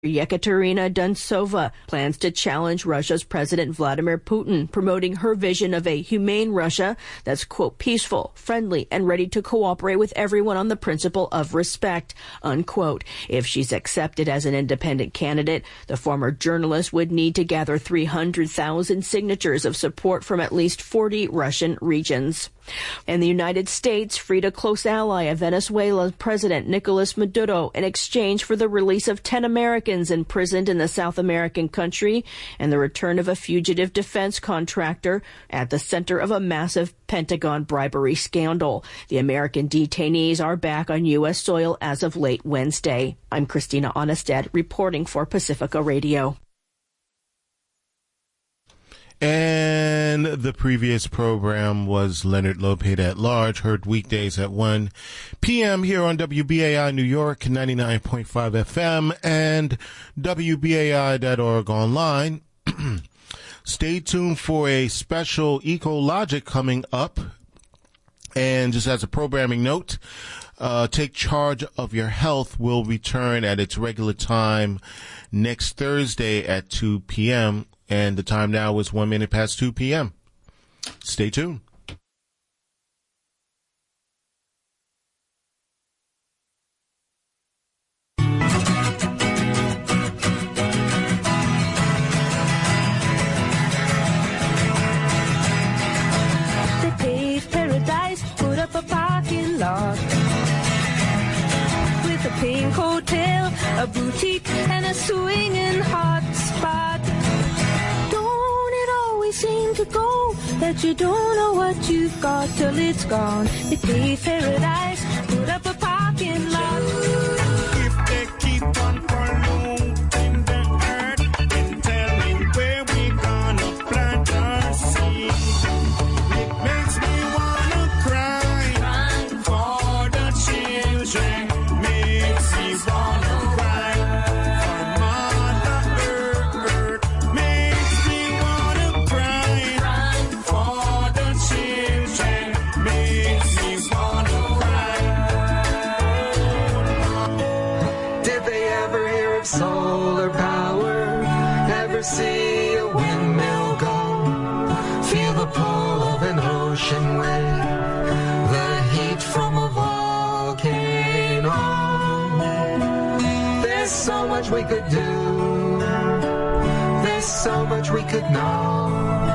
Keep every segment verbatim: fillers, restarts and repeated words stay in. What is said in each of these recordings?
Yekaterina Dunsova plans to challenge Russia's President Vladimir Putin, promoting her vision of a humane Russia that's, quote, peaceful, friendly, and ready to cooperate with everyone on the principle of respect, unquote. If she's accepted as an independent candidate, the former journalist would need to gather three hundred thousand signatures of support from at least forty Russian regions. And the United States freed a close ally of Venezuela's President Nicolas Maduro in exchange for the release of ten Americans imprisoned in the South American country and the return of a fugitive defense contractor at the center of a massive Pentagon bribery scandal. The American detainees are back on U S soil as of late Wednesday. I'm Christina Onnested reporting for Pacifica Radio. And the previous program was Leonard Lopate at Large, heard weekdays at one p.m. here on W B A I New York, ninety-nine point five F M, and W B A I dot org online. Stay tuned for a special Ecologic coming up. And just as a programming note, uh, Take Charge of Your Health will return at its regular time next Thursday at two p.m., and the time now is one minute past two p.m. Stay tuned. They paved paradise, put up a parking lot with a pink hotel, a boutique, and a swinging hot spot. Seem to go that you don't know what you've got till it's gone. They paved paradise, put up a parking lot. If they keep on polluting the earth, then tell me where we gonna plant our seed. It makes me wanna cry, crying for the children. Makes me wanna cry for Mother Earth. Makes me wanna cry for the children. Makes me wanna cry. Did they ever hear of solar power? Ever see a windmill go? Feel the pull of an ocean wave, the heat from a volcano. There's so much we could do. There's so much we could know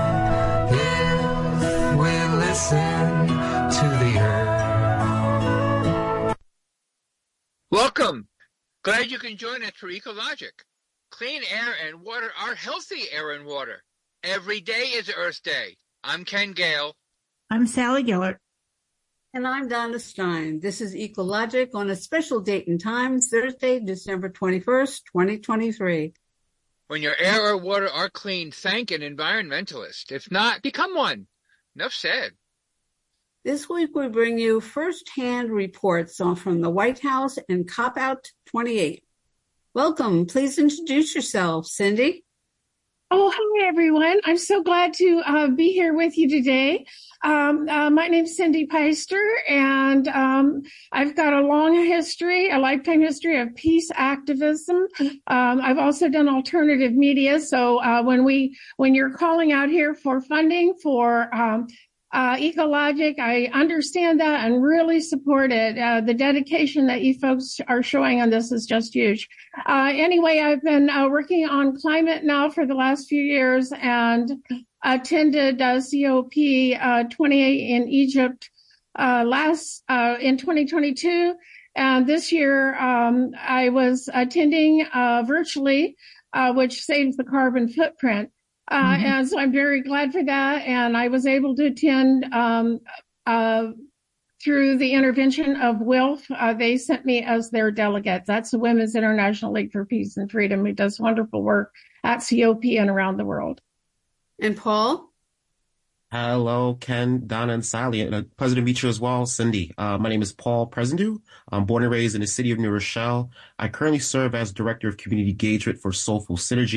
if we listen to the earth. Welcome. Glad you can join us for Ecologic. Clean air and water are healthy air and water. Every day is Earth Day. I'm Ken Gale. I'm Sally Gillert. And I'm Donna Stein. This is Ecologic on a special date and time, Thursday, December twenty-first, twenty twenty-three. When your air or water are clean, thank an environmentalist. If not, become one. Enough said. This week we bring you first-hand reports on from the White House and Cop Out twenty-eight. Welcome. Please introduce yourself, Cindy. Oh, hi, everyone. I'm so glad to uh, be here with you today. Um, uh, my name's Cindy Peister, and um, I've got a long history, a lifetime history of peace activism. Um, I've also done alternative media. So uh, when we, when you're calling out here for funding for um, uh, Ecologic, I understand that and really support it. Uh, the dedication that you folks are showing on this is just huge. Uh, anyway, I've been uh, working on climate now for the last few years and attended uh, C O P uh, twenty-eight in Egypt uh, last uh, in twenty twenty-two. And this year, um, I was attending uh, virtually, uh, which saves the carbon footprint. Uh, mm-hmm. And so I'm very glad for that. And I was able to attend um, uh, through the intervention of W I L F. Uh, they sent me as their delegate. That's the Women's International League for Peace and Freedom, who does wonderful work at C O P and around the world. And Paul? Hello, Ken, Donna, and Sally. And a pleasure to meet you as well, Cindy. Uh, my name is Paul Presendu. I'm born and raised in the city of New Rochelle. I currently serve as Director of Community Engagement for Soulful Synergy,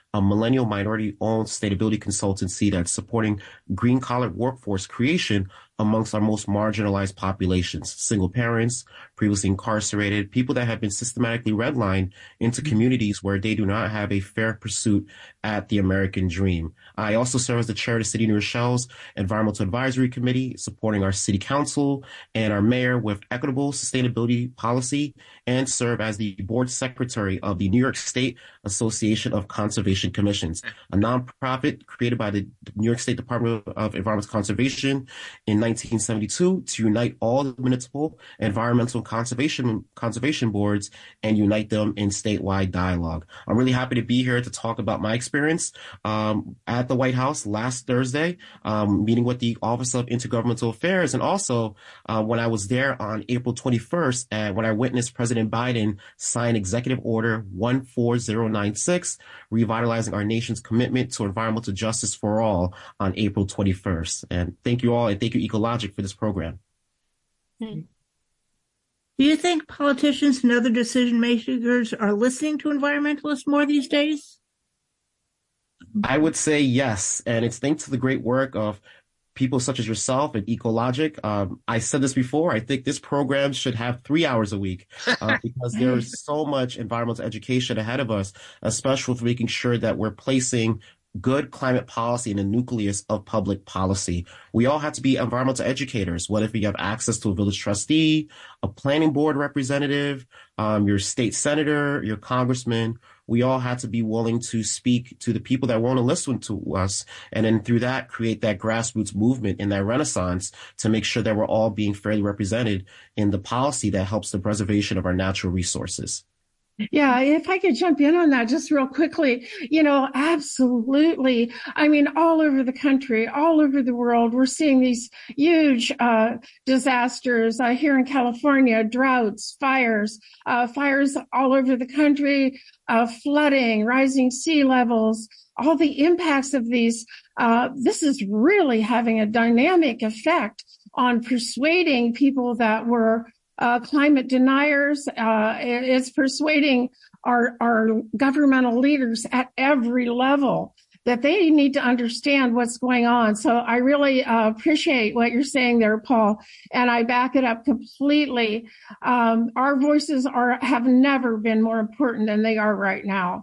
a millennial minority-owned sustainability consultancy that's supporting green-collar workforce creation amongst our most marginalized populations, single parents, previously incarcerated, people that have been systematically redlined into communities where they do not have a fair pursuit at the American dream. I also serve as the chair of the City of New Rochelle's Environmental Advisory Committee, supporting our city council and our mayor with equitable sustainability policy, and serve as the board secretary of the New York State Association of Conservation Commissions, a nonprofit created by the New York State Department of Environmental Conservation in nineteen seventy-two to unite all the municipal environmental conservation conservation boards and unite them in statewide dialogue. I'm really happy to be here to talk about my experience um, at the White House last Thursday, um, meeting with the Office of Intergovernmental Affairs, and also uh, when I was there on April twenty-first, and when I witnessed President Biden sign Executive Order one four zero nine six, revitalizing our nation's commitment to environmental justice for all on April twenty-first. And thank you all, and thank you, Ecologic, for this program. Do you think politicians and other decision makers are listening to environmentalists more these days? I would say yes, and it's thanks to the great work of people such as yourself and Ecologic. Um, I said this before, I think this program should have three hours a week uh, because there is so much environmental education ahead of us, especially for making sure that we're placing good climate policy in the nucleus of public policy. We all have to be environmental educators. What if you have access to a village trustee, a planning board representative, um, your state senator, your congressman? We all have to be willing to speak to the people that want to listen to us, and then through that create that grassroots movement and that renaissance to make sure that we're all being fairly represented in the policy that helps the preservation of our natural resources. Yeah, if I could jump in on that just real quickly, you know, absolutely. I mean, all over the country, all over the world, we're seeing these huge uh, disasters uh, here in California, droughts, fires, uh, fires all over the country, uh, flooding, rising sea levels, all the impacts of these. Uh, this is really having a dynamic effect on persuading people that were Uh, climate deniers. Uh, it's persuading our, our governmental leaders at every level that they need to understand what's going on. So I really uh, appreciate what you're saying there, Paul, and I back it up completely. Um, our voices are have never been more important than they are right now.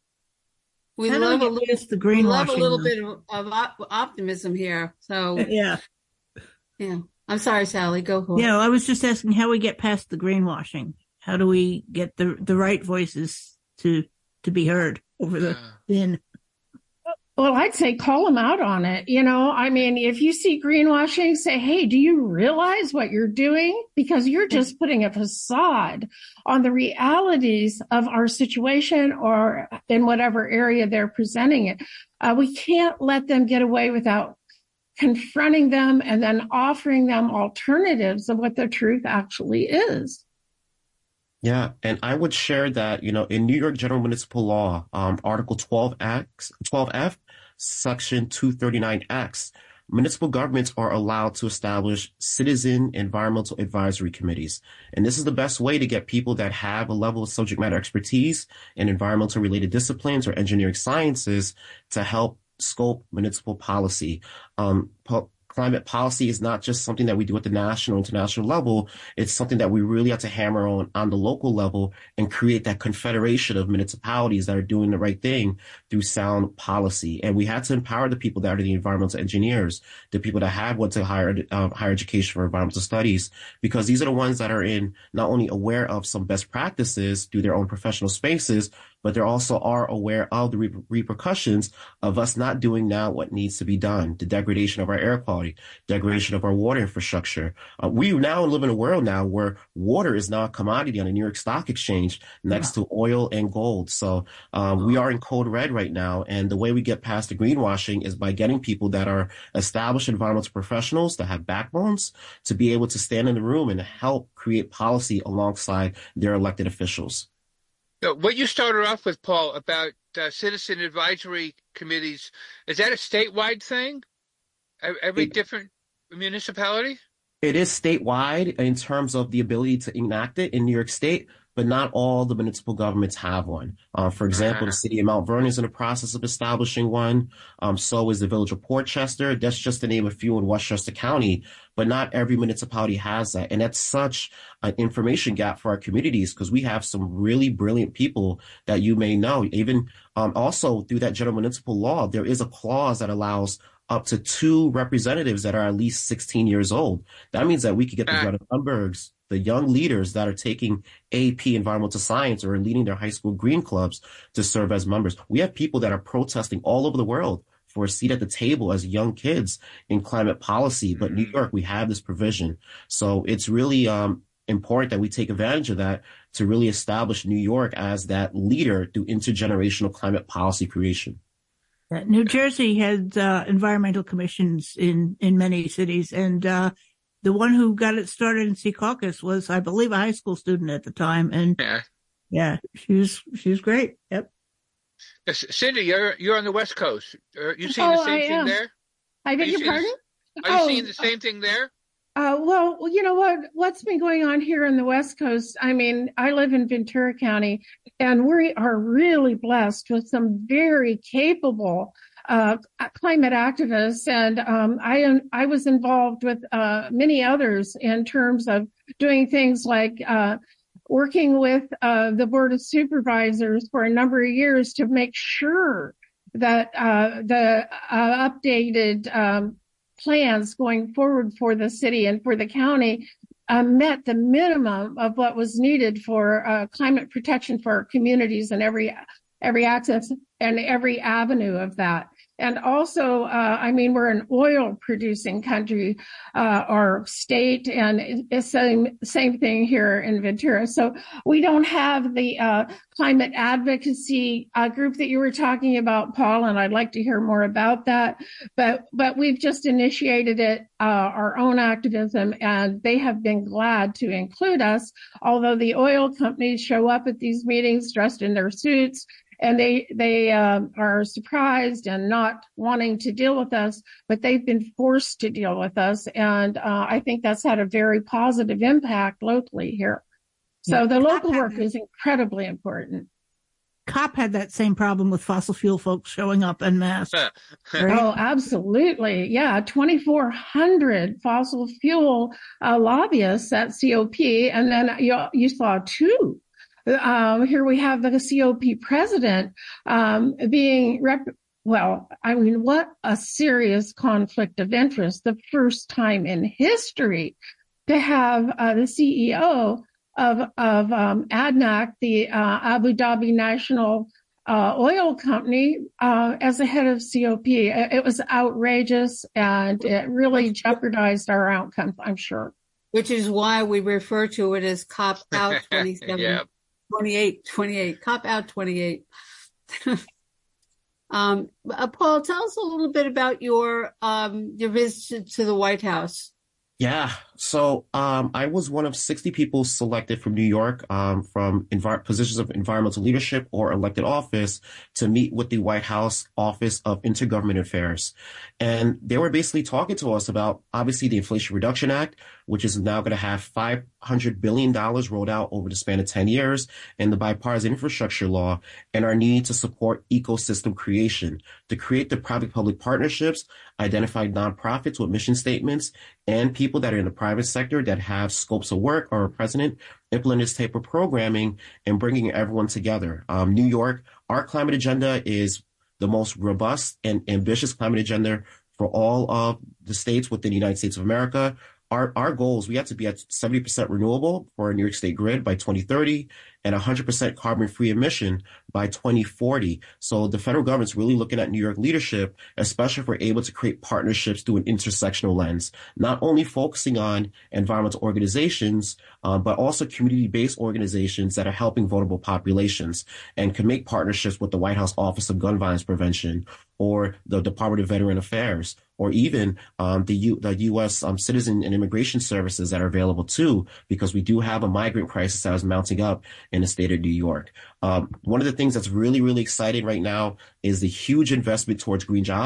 We How love do a, we little, the we love a greenwashing, little though? bit of, of op- optimism here. So Yeah. yeah. I'm sorry, Sally. Go for it. Yeah, I was just asking how we get past the greenwashing. How do we get the the right voices to to be heard over the thin? Well, I'd say call them out on it. You know, I mean, if you see greenwashing, say, hey, do you realize what you're doing? Because you're just putting a facade on the realities of our situation or in whatever area they're presenting it. Uh, we can't let them get away without confronting them and then offering them alternatives of what the truth actually is. Yeah, and I would share that, you know, in New York General Municipal Law, um, Article twelve X, twelve F, Section two thirty-nine X, municipal governments are allowed to establish citizen environmental advisory committees. And this is the best way to get people that have a level of subject matter expertise in environmental related disciplines or engineering sciences to help scope municipal policy. Um, po- climate policy is not just something that we do at the national, international level. It's something that we really have to hammer on on the local level and create that confederation of municipalities that are doing the right thing through sound policy. And we had to empower the people that are the environmental engineers, the people that have went to higher, uh, higher education for environmental studies, because these are the ones that are in not only aware of some best practices through their own professional spaces, but they also are aware of the re- repercussions of us not doing now what needs to be done, the degradation of our air quality, degradation of our water infrastructure. Uh, we now live in a world now where water is now a commodity on the New York Stock Exchange next to oil and gold. So um, we are in code red right now. And the way we get past the greenwashing is by getting people that are established environmental professionals that have backbones to be able to stand in the room and help create policy alongside their elected officials. What you started off with, Paul, about uh, citizen advisory committees, is that a statewide thing? Every it, different municipality? It is statewide in terms of the ability to enact it in New York State. but not all the municipal governments have one. Uh, for example, the city of Mount Vernon is in the process of establishing one. Um, so is the village of Port Chester. That's just to name a few in Westchester County, but not every municipality has that. And that's such an information gap for our communities because we have some really brilliant people that you may know. Even um, also through that general municipal law, there is a clause that allows up to two representatives that are at least sixteen years old. That means that we could get the Greta Thunbergs, the young leaders that are taking A P environmental science or leading their high school green clubs to serve as members. We have people that are protesting all over the world for a seat at the table as young kids in climate policy. But New York, we have this provision. So it's really um, important that we take advantage of that to really establish New York as that leader through intergenerational climate policy creation. Uh, New Jersey has uh, environmental commissions in, in many cities, and uh, the one who got it started in Secaucus was, I believe, a high school student at the time, and yeah, yeah she was she was great. Yep. Yes, Cindy, you're you're on the West Coast. Are you seeing Oh, the same I thing am. there? I beg Are you your seeing pardon? the- Are you Oh, seeing the same thing there? Uh, well, you know what? What's been going on here in the West Coast? I mean, I live in Ventura County, and we are really blessed with some very capable uh, climate activists. And um, I am, I was involved with uh, many others in terms of doing things like uh, working with uh, the Board of Supervisors for a number of years to make sure that uh, the uh, updated um, plans going forward for the city and for the county uh, met the minimum of what was needed for uh, climate protection for our communities and every every access and every avenue of that. And also, uh, I mean, we're an oil producing country, uh, or state, and it's the same, same thing here in Ventura. So we don't have the, uh, climate advocacy, uh, group that you were talking about, Paul, and I'd like to hear more about that. But, but we've just initiated it, uh, our own activism, and they have been glad to include us, although the oil companies show up at these meetings dressed in their suits. And they they um, are surprised and not wanting to deal with us, but they've been forced to deal with us. And uh, I think that's had a very positive impact locally here. So Yeah. the local work is incredibly important. COP had that same problem with fossil fuel folks showing up en masse. Right? Oh, absolutely. Yeah. twenty-four hundred fossil fuel uh, lobbyists at C O P. And then you, you saw two. Um, here we have the C O P president um, being rep- well, I mean, what a serious conflict of interest. The first time in history to have uh, the C E O of of um, A D N O C, the uh, Abu Dhabi National uh, Oil Company, uh, as the head of C O P. It, it was outrageous, and it really jeopardized our outcomes, I'm sure. Which is why we refer to it as COP Out twenty-seven. Yeah. twenty-eight, twenty-eight, COP Out twenty-eight. um, uh, Paul, tell us a little bit about your um, your visit to the White House. Yeah. So um, I was one of sixty people selected from New York um, from envir- positions of environmental leadership or elected office to meet with the White House Office of Intergovernment Affairs. And they were basically talking to us about, obviously, the Inflation Reduction Act, which is now going to have five hundred billion dollars rolled out over the span of ten years, and the bipartisan infrastructure law, and our need to support ecosystem creation, to create the private-public partnerships, identify nonprofits with mission statements, and people that are in the private sector that have scopes of work or a president implement this type of programming and bringing everyone together. Um, New York, our climate agenda is the most robust and ambitious climate agenda for all of the states within the United States of America. Our our goals, we have to be at seventy percent renewable for our New York State grid by twenty thirty and one hundred percent carbon-free emission by twenty forty. So the federal government's really looking at New York leadership, especially if we're able to create partnerships through an intersectional lens, not only focusing on environmental organizations, uh, but also community-based organizations that are helping vulnerable populations and can make partnerships with the White House Office of Gun Violence Prevention or the Department of Veteran Affairs, or even um, the, U- the U S um, Citizen and Immigration Services that are available too, because we do have a migrant crisis that is mounting up in the state of New York. Um, one of the things that's really, really exciting right now is the huge investment towards green jobs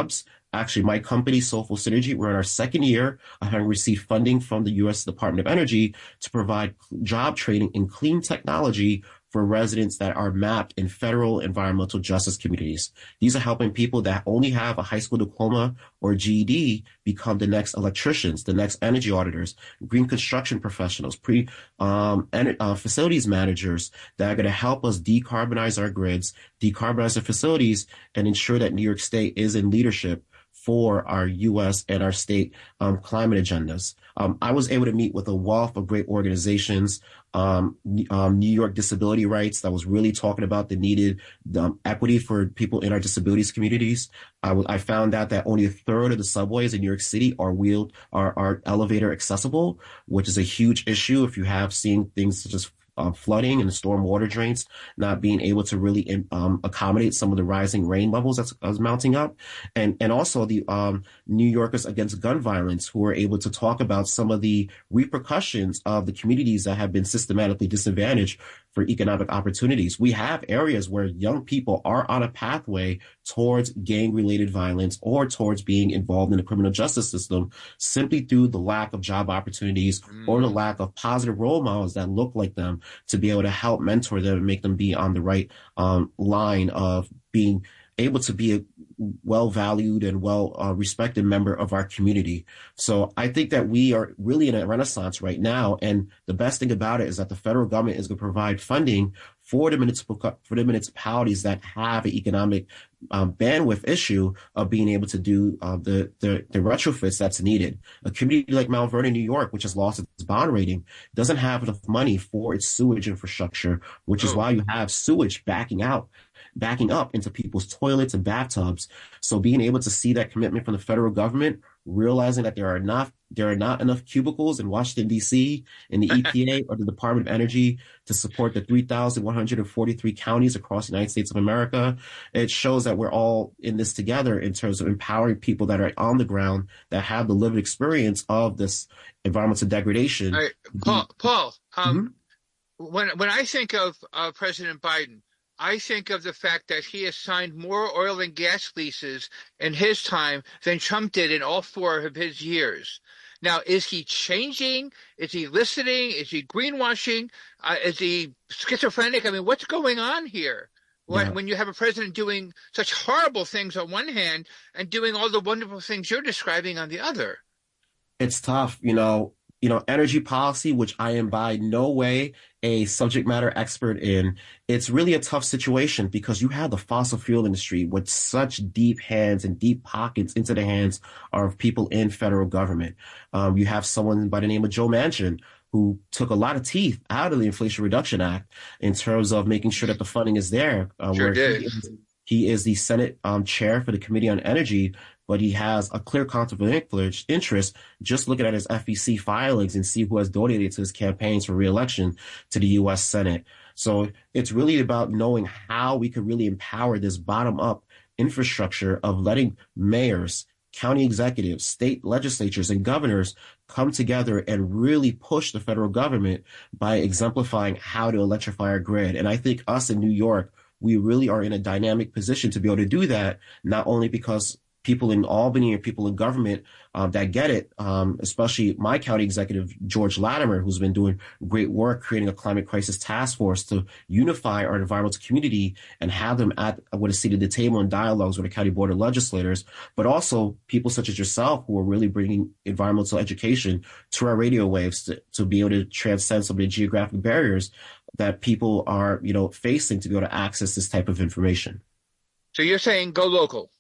Actually, my company, Soulful Synergy, we're in our second year of having received funding from the U S Department of Energy to provide job training in clean technology for residents that are mapped in federal environmental justice communities. These are helping people that only have a high school diploma or G E D become the next electricians, the next energy auditors, green construction professionals, pre um, and, uh, facilities managers that are going to help us decarbonize our grids, decarbonize our facilities, and ensure that New York State is in leadership for our U S and our state um, climate agendas. Um, I was able to meet with a wealth of great organizations, um, um, New York Disability Rights, that was really talking about the needed um, equity for people in our disabilities communities. I, w- I found out that only a third of the subways in New York City are wheeled, are, are elevator accessible, which is a huge issue if you have seen things such as Uh, flooding and storm water drains not being able to really um, accommodate some of the rising rain levels that's, that's mounting up. And and also the um, New Yorkers Against Gun Violence, who are able to talk about some of the repercussions of the communities that have been systematically disadvantaged for economic opportunities. We have areas where young people are on a pathway towards gang-related violence or towards being involved in the criminal justice system simply through the lack of job opportunities mm. or the lack of positive role models that look like them to be able to help mentor them and make them be on the right um, line of being able to be a well-valued and well-respected uh, member of our community. So I think that we are really in a renaissance right now. And the best thing about it is that the federal government is going to provide funding for the municipal for the municipalities that have an economic um, bandwidth issue of being able to do uh, the, the the retrofits that's needed. A community like Mount Vernon, New York, which has lost its bond rating, doesn't have enough money for its sewage infrastructure, which is why you have sewage backing out. backing up into people's toilets and bathtubs. So being able to see that commitment from the federal government, realizing that there are enough, there are not enough cubicles in Washington, D C, in the E P A or the Department of Energy to support the three thousand one hundred forty-three counties across the United States of America. It shows that we're all in this together in terms of empowering people that are on the ground, that have the lived experience of this environmental degradation. All right, Paul, Paul um, mm-hmm. when, when I think of uh, President Biden, I think of the fact that he has signed more oil and gas leases in his time than Trump did in all four of his years. Now, is he changing? Is he listening? Is he greenwashing? Uh, is he schizophrenic? I mean, what's going on here? When, yeah. when you have a president doing such horrible things on one hand and doing all the wonderful things you're describing on the other? It's tough, you know. You know, energy policy, which I am by no way a subject matter expert in, it's really a tough situation because you have the fossil fuel industry with such deep hands and deep pockets into the hands of people in federal government. Um, you have someone by the name of Joe Manchin, who took a lot of teeth out of the Inflation Reduction Act in terms of making sure that the funding is there. Uh, sure where did. He is, he is the Senate um, chair for the Committee on Energy, but he has a clear conflict of interest. Just looking at his F E C filings and see who has donated to his campaigns for re-election to the U S Senate. So it's really about knowing how we could really empower this bottom-up infrastructure of letting mayors, county executives, state legislatures, and governors come together and really push the federal government by exemplifying how to electrify our grid. And I think us in New York, we really are in a dynamic position to be able to do that, not only because people in Albany and people in government um, that get it, um, especially my county executive, George Latimer, who's been doing great work creating a climate crisis task force to unify our environmental community and have them at with a seat at the table in dialogues with the county board of legislators, but also people such as yourself who are really bringing environmental education to our radio waves to, to be able to transcend some of the geographic barriers that people are, you know, facing to be able to access this type of information. So you're saying go local.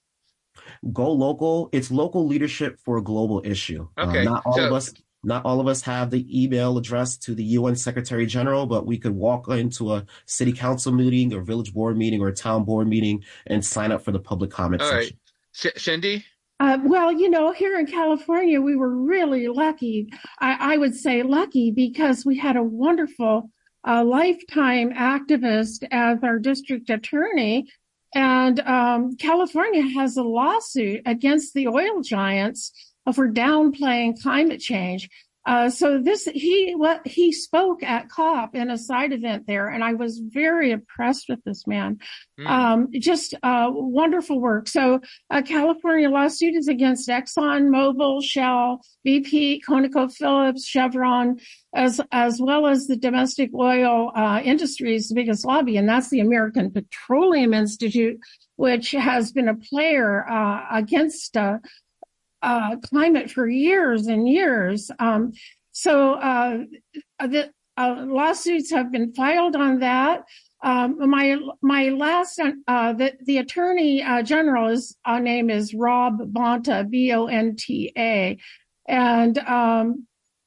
Go local. It's local leadership for a global issue. Okay. Uh, not all so, of us, not all of us have the email address to the U N Secretary General, but we could walk into a city council meeting or village board meeting or a town board meeting and sign up for the public comment all section. Right. C- Cindy? Uh, well, you know, here in California, we were really lucky. I, I would say lucky because we had a wonderful uh, lifetime activist as our district attorney. And um, California has a lawsuit against the oil giants for downplaying climate change. Uh, so this, he, what he spoke at COP in a side event there, and I was very impressed with this man. Mm. Um, just, uh, wonderful work. So, a California lawsuit is against Exxon, Mobil, Shell, B P, ConocoPhillips, Chevron, as, as well as the domestic oil, uh, industry's biggest lobby, and that's the American Petroleum Institute, which has been a player, uh, against, uh, Uh, climate for years and years. Um, so, uh, the uh, lawsuits have been filed on that. Um, my, my last, uh, the, the attorney uh, general's uh, name is Rob Bonta, B O N T A. And, um,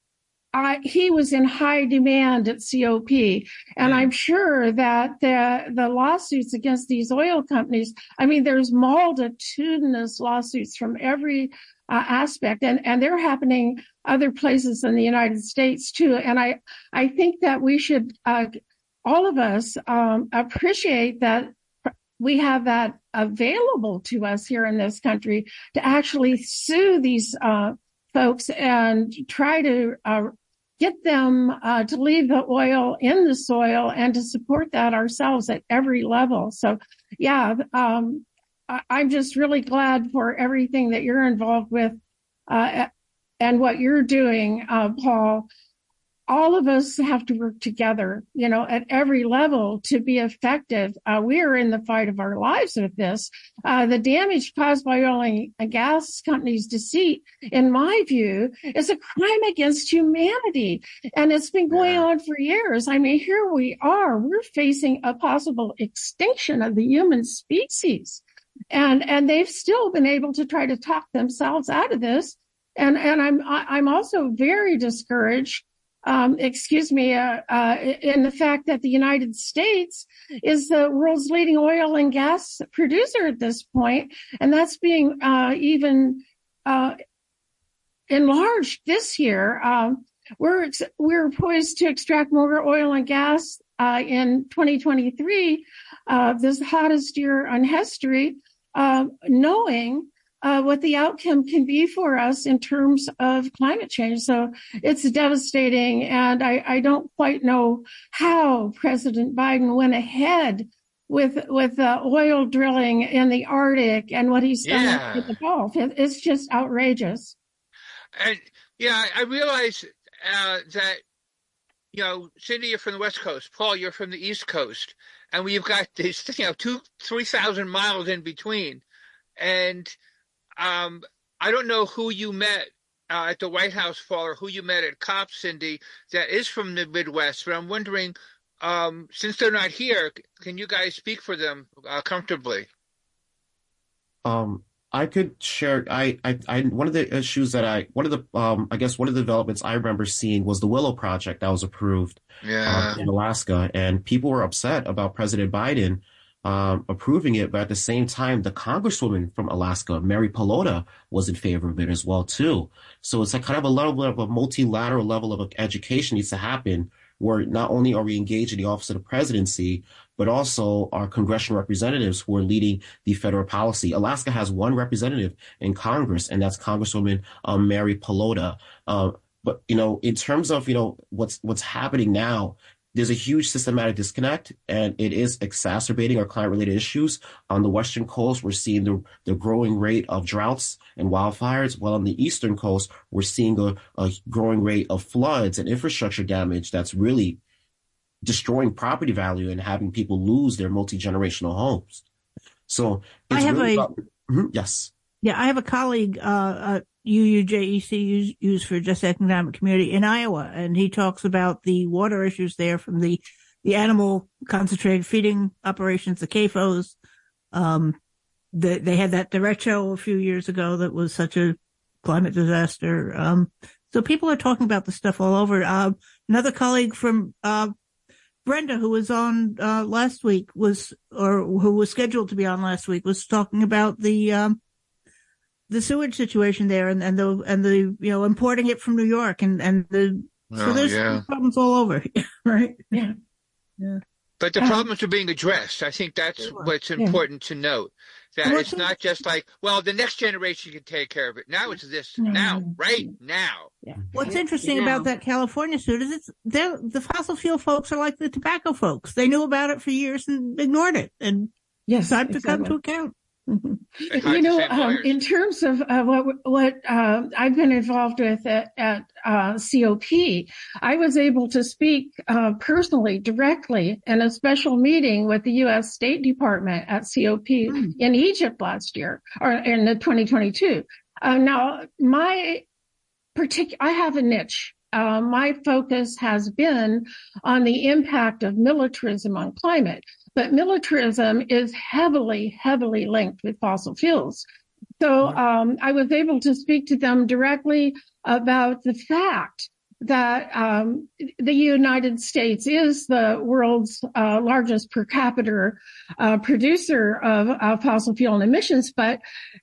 I, he was in high demand at COP, and I'm sure that the the lawsuits against these oil companies, I mean, there's multitudinous lawsuits from every uh, aspect, and, and they're happening other places in the United States too. And I, I think that we should, uh, all of us, um, appreciate that we have that available to us here in this country to actually sue these, uh, folks and try to, uh, get them, uh, to leave the oil in the soil and to support that ourselves at every level. So yeah, um, I'm just really glad for everything that you're involved with, uh, and what you're doing, uh, Paul. All of us have to work together, you know, at every level to be effective. Uh, we are in the fight of our lives with this. Uh, the damage caused by oil and gas companies' deceit, in my view, is a crime against humanity. And it's been going on for years. I mean, here we are. We're facing a possible extinction of the human species. And, and they've still been able to try to talk themselves out of this. And, and I'm, I'm also very discouraged Um, excuse me, uh, uh, in the fact that the United States is the world's leading oil and gas producer at this point, and that's being uh, even uh, enlarged this year. Um, we're we're poised to extract more oil and gas uh, in twenty twenty-three, uh, this hottest year in history, uh, knowing Uh, what the outcome can be for us in terms of climate change. So it's devastating. And I, I don't quite know how President Biden went ahead with, with uh, oil drilling in the Arctic and what he's done yeah. with the Gulf. It, it's just outrageous. And yeah, I realize uh, that, you know, Cindy, you're from the West Coast. Paul, you're from the East Coast. And we've got these, you know, two, three thousand miles in between. And Um, I don't know who you met uh, at the White House, Paul, or who you met at COP, Cindy, that is from the Midwest. But I'm wondering, um, since they're not here, can you guys speak for them uh, comfortably? Um, I could share. I, I, I, one of the issues that I, one of the, um, I guess one of the developments I remember seeing was the Willow Project that was approved yeah. uh, in Alaska, and people were upset about President Biden Um, approving it, but at the same time, the congresswoman from Alaska, Mary Pelota, was in favor of it as well too. So it's like kind of a level of a multilateral level of education needs to happen, where not only are we engaged in the office of the presidency, but also our congressional representatives who are leading the federal policy. Alaska has one representative in Congress, and that's Congresswoman um, Mary Pelota. Uh, but you know, in terms of you know what's what's happening now, there's a huge systematic disconnect, and it is exacerbating our climate-related issues. On the Western coast, we're seeing the, the growing rate of droughts and wildfires, while on the Eastern coast, we're seeing a, a growing rate of floods and infrastructure damage that's really destroying property value and having people lose their multi-generational homes. So it's I have really a, about, mm-hmm, yes. Yeah, I have a colleague, uh, uh U U J E C, used for Just Economic Community in Iowa, and he talks about the water issues there from the, the animal concentrated feeding operations, the C A F Os. Um, the, they had that derecho a few years ago that was such a climate disaster. Um, so people are talking about the stuff all over. Uh, another colleague from, uh, Brenda, who was on, uh, last week was, or who was scheduled to be on last week, was talking about the, um, the sewage situation there and, and the, and the, you know, importing it from New York and, and the, oh, so there's yeah. problems all over, right? Yeah. Yeah. But the Um, problems are being addressed. I think that's what's important to note. That Well, it's not just like, well, the next generation can take care of it. Now it's this, No, now, no, right now. Yeah. What's interesting Now. about that California suit is it's they're- the fossil fuel folks are like the tobacco folks. They knew about it for years and ignored it, and Yes, time to come exactly. to account. Mhm. They hired You the know, same um, lawyers. in terms of uh, what what uh, I've been involved with at, at uh, C O P, I was able to speak uh, personally, directly, in a special meeting with the U S State Department at C O P Mm. in Egypt last year, or in the twenty twenty-two. Uh, now, my particular, I have a niche. Uh, my focus has been on the impact of militarism on climate, but militarism is heavily, heavily linked with fossil fuels. So um, I was able to speak to them directly about the fact that um, the United States is the world's uh, largest per capita uh, producer of uh, fossil fuel emissions, but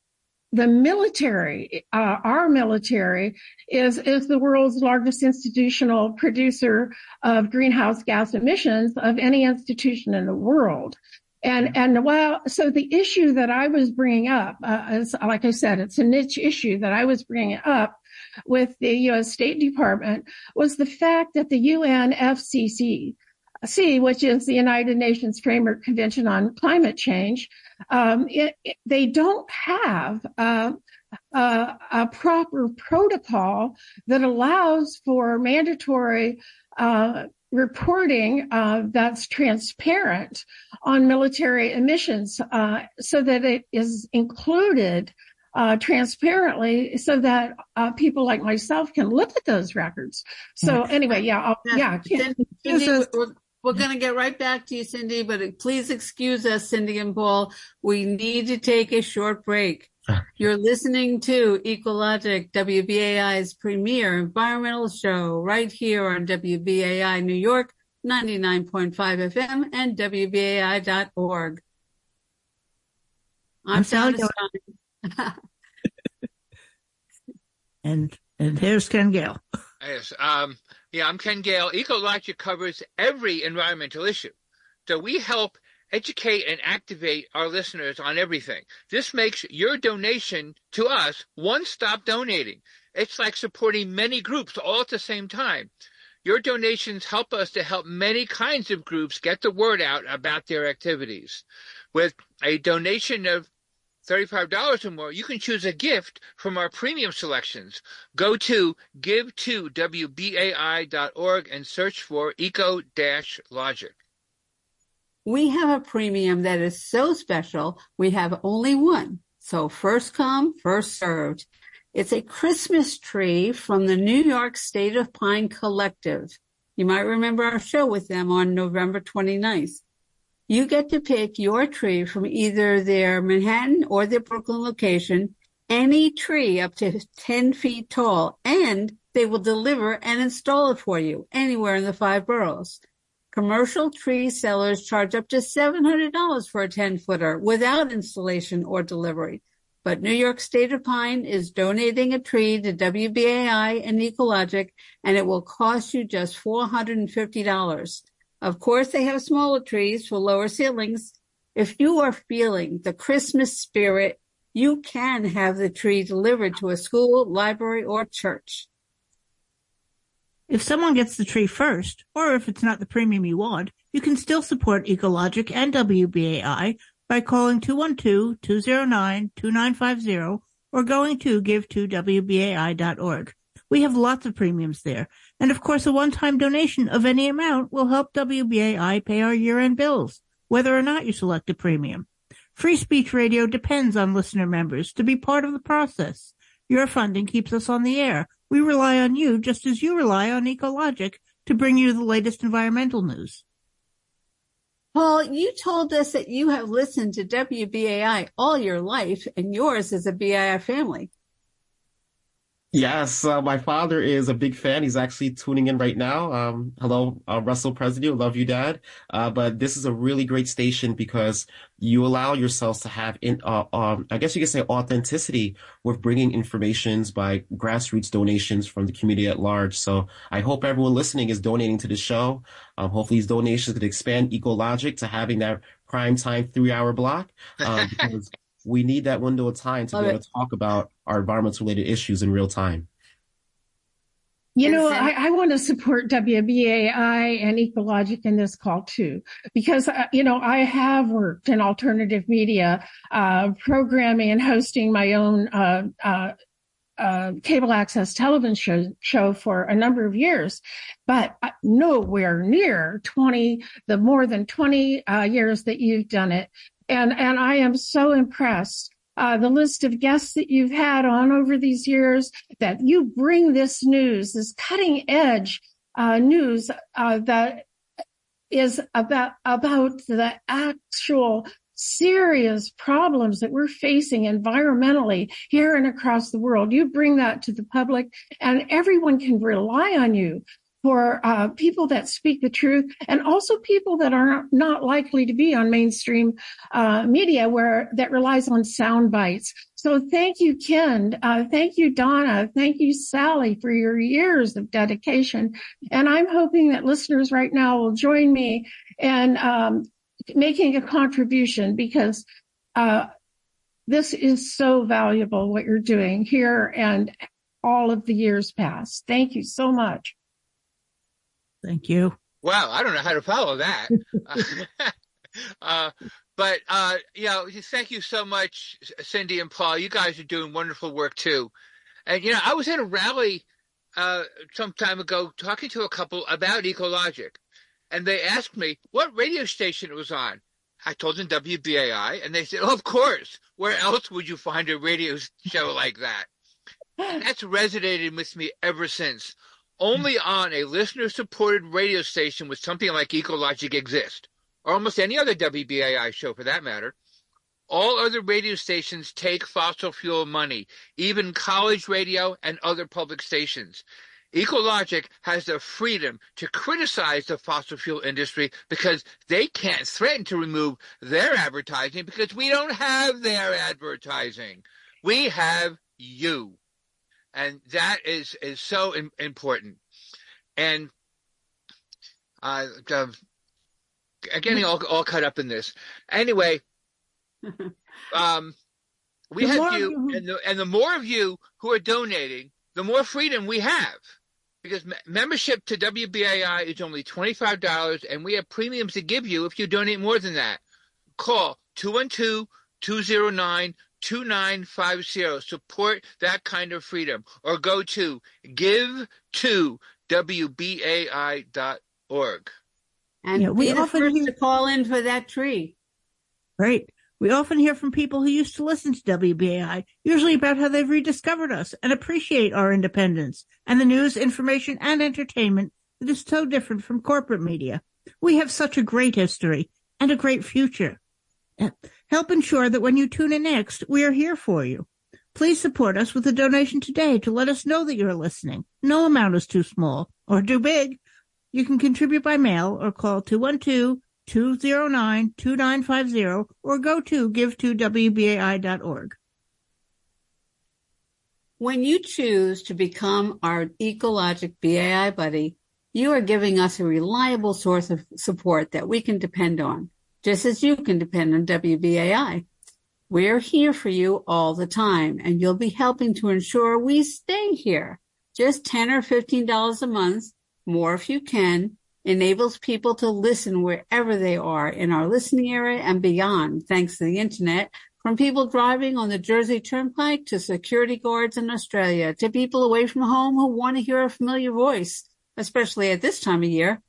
the military, uh, our military is, is the world's largest institutional producer of greenhouse gas emissions of any institution in the world. And, and while, so the issue that I was bringing up, uh, is, like I said, it's a niche issue that I was bringing up with the U S State Department was the fact that the U N F C C C, which is the United Nations Framework Convention on Climate Change, um, it, it, they don't have uh, uh, a proper protocol that allows for mandatory uh, reporting uh, that's transparent on military emissions, uh, so that it is included uh, transparently, so that uh, people like myself can look at those records. So anyway, yeah, I'll, yeah. Cindy, Cindy, we're, we're going to get right back to you, Cindy, but please excuse us, Cindy and Paul. We need to take a short break. You're listening to Ecologic, W B A I's premier environmental show right here on W B A I New York, ninety-nine point five F M and W B A I dot org. I'm Donna Stein. and and here's Ken Gale. Yes. Um, yeah, I'm Ken Gale. Ecologic covers every environmental issue. So we help educate and activate our listeners on everything. This makes your donation to us one-stop donating. It's like supporting many groups all at the same time. Your donations help us to help many kinds of groups get the word out about their activities. With a donation of thirty-five dollars or more, you can choose a gift from our premium selections. Go to give to W B A I dot org and search for Eco-Logic. We have a premium that is so special, we have only one. So first come, first served. It's a Christmas tree from the New York State of Pine Collective. You might remember our show with them on November twenty-ninth. You get to pick your tree from either their Manhattan or their Brooklyn location, any tree up to ten feet tall, and they will deliver and install it for you anywhere in the five boroughs. Commercial tree sellers charge up to seven hundred dollars for a ten-footer without installation or delivery. But New York State of Pine is donating a tree to W B A I and Ecologic, and it will cost you just four hundred fifty dollars. Of course, they have smaller trees for lower ceilings. If you are feeling the Christmas spirit, you can have the tree delivered to a school, library, or church. If someone gets the tree first, or if it's not the premium you want, you can still support Ecologic and W B A I by calling two one two, two zero nine, two nine five zero or going to give to W B A I dot org. We have lots of premiums there. And of course, a one-time donation of any amount will help W B A I pay our year-end bills, whether or not you select a premium. Free Speech Radio depends on listener members to be part of the process. Your funding keeps us on the air. We rely on you just as you rely on Ecologic to bring you the latest environmental news. Paul, you told us that you have listened to W B A I all your life, and yours is a B I I family. Yes, uh, my father is a big fan. He's actually tuning in right now. Um, hello, uh, Russell President. Love you, Dad. Uh, but this is a really great station because you allow yourselves to have, in, uh, um, I guess you could say, authenticity with bringing informations by grassroots donations from the community at large. So I hope everyone listening is donating to the show. Um, hopefully, these donations could expand EcoLogic to having that prime time three hour block. Um, because we need that window of time to Love be able it. to talk about our environmental related issues in real time. You know, Vincent? I, I want to support W B A I and EcoLogic in this call too, because, uh, you know, I have worked in alternative media, uh, programming and hosting my own, uh, uh, uh, cable access television show, show for a number of years, but nowhere near twenty, the more than twenty, uh, years that you've done it. And, and I am so impressed. Uh, the list of guests that you've had on over these years, that you bring this news, this cutting edge, uh, news, uh, that is about, about the actual serious problems that we're facing environmentally here and across the world. You bring that to the public, and everyone can rely on you for uh, people that speak the truth, and also people that are not likely to be on mainstream uh, media where that relies on sound bites. So thank you, Ken. Uh, thank you, Donna. Thank you, Sally, for your years of dedication. And I'm hoping that listeners right now will join me in um, making a contribution, because uh, this is so valuable, what you're doing here and all of the years past. Thank you so much. Thank you. Wow, I don't know how to follow that. uh, but, uh, you know, thank you so much, Cindy and Paul. You guys are doing wonderful work, too. And, you know, I was at a rally uh, some time ago talking to a couple about EcoLogic, and they asked me what radio station it was on. I told them W B A I, and they said, oh, of course. Where else would you find a radio show like that? And that's resonated with me ever since. Only on a listener-supported radio station would something like EcoLogic exist, or almost any other W B A I show for that matter. All other radio stations take fossil fuel money, even college radio and other public stations. EcoLogic has the freedom to criticize the fossil fuel industry because they can't threaten to remove their advertising because we don't have their advertising. We have you. And that is, is so in, important. And uh, uh, getting all, all caught up in this. Anyway, um, we The have more you, you- and the, and the more of you who are donating, the more freedom we have. Because me- membership to W B A I is only twenty-five dollars, and we have premiums to give you if you donate more than that. Call two one two, two zero nine, two nine five zero. Support that kind of freedom. Or go to give to W B A I dot org. And Yeah, we be the often first hear- to call in for that tree. Right. We often hear from people who used to listen to W B A I, usually about how they've rediscovered us and appreciate our independence and the news, information, and entertainment that is so different from corporate media. We have such a great history and a great future. Help ensure that when you tune in next, we are here for you. Please support us with a donation today to let us know that you're listening. No amount is too small or too big. You can contribute by mail or call two one two, two zero nine, two nine five zero or go to give to W B A I dot org. When you choose to become our EcoLogic B A I buddy, you are giving us a reliable source of support that we can depend on, just as you can depend on W B A I. We're here for you all the time, and you'll be helping to ensure we stay here. Just ten dollars or fifteen dollars a month, more if you can, enables people to listen wherever they are in our listening area and beyond, thanks to the internet, from people driving on the Jersey Turnpike to security guards in Australia, to people away from home who want to hear a familiar voice, especially at this time of year.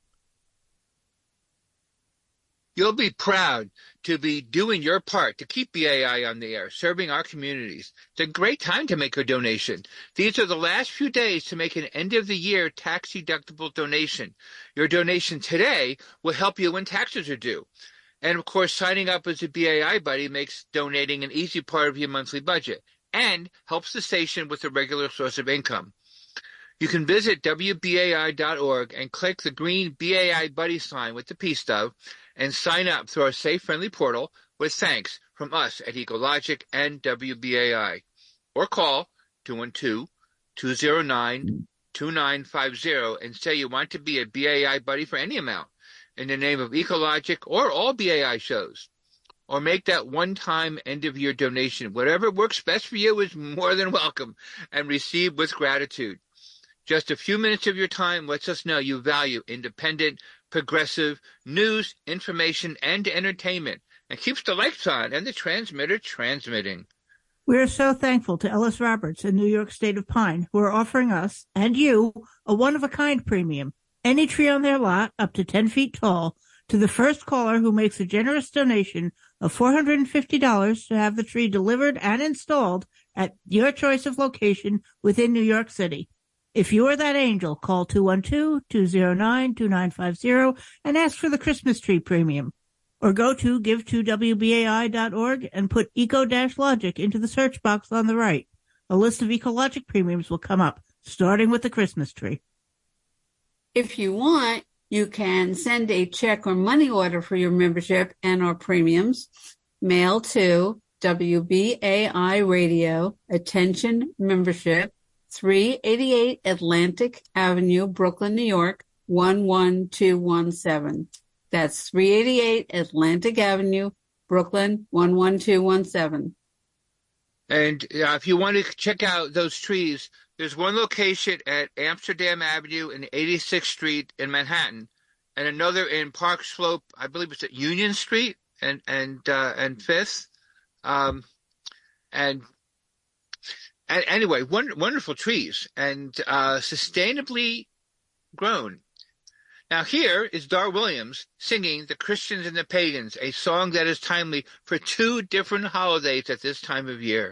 You'll be proud to be doing your part to keep B A I on the air, serving our communities. It's a great time to make a donation. These are the last few days to make an end-of-the-year tax-deductible donation. Your donation today will help you when taxes are due. And, of course, signing up as a B A I buddy makes donating an easy part of your monthly budget. and helps the station with a regular source of income. You can visit W B A I dot org and click the green B A I Buddy sign with the peace dove and sign up through our safe, friendly portal with thanks from us at Ecologic and W B A I. Or call two one two, two zero nine, two nine five zero and say you want to be a B A I Buddy for any amount in the name of Ecologic or all B A I shows. Or make that one-time end-of-year donation. Whatever works best for you is more than welcome and received with gratitude. Just a few minutes of your time lets us know you value independent, progressive news, information, and entertainment, and keeps the lights on and the transmitter transmitting. We are so thankful to Ellis Roberts in New York State of Pine, who are offering us, and you, a one-of-a-kind premium. Any tree on their lot, up to ten feet tall, to the first caller who makes a generous donation of four hundred fifty dollars to have the tree delivered and installed at your choice of location within New York City. If you are that angel, call two one two, two zero nine, two nine five zero and ask for the Christmas tree premium. Or go to give to W B A I dot org and put Eco-Logic into the search box on the right. A list of Ecologic premiums will come up, starting with the Christmas tree. If you want, you can send a check or money order for your membership and our premiums. Mail to W B A I Radio, Attention Membership, three eighty-eight Atlantic Avenue, Brooklyn, New York, one one two one seven. That's three eighty-eight Atlantic Avenue, Brooklyn, one one two one seven. And uh, if you want to check out those trees, there's one location at Amsterdam Avenue and eighty-sixth Street in Manhattan, and another in Park Slope, I believe it's at Union Street and and uh, and Fifth. Um, and And anyway, wonderful trees and uh, sustainably grown. Now here is Dar Williams singing The Christians and the Pagans, a song that is timely for two different holidays at this time of year.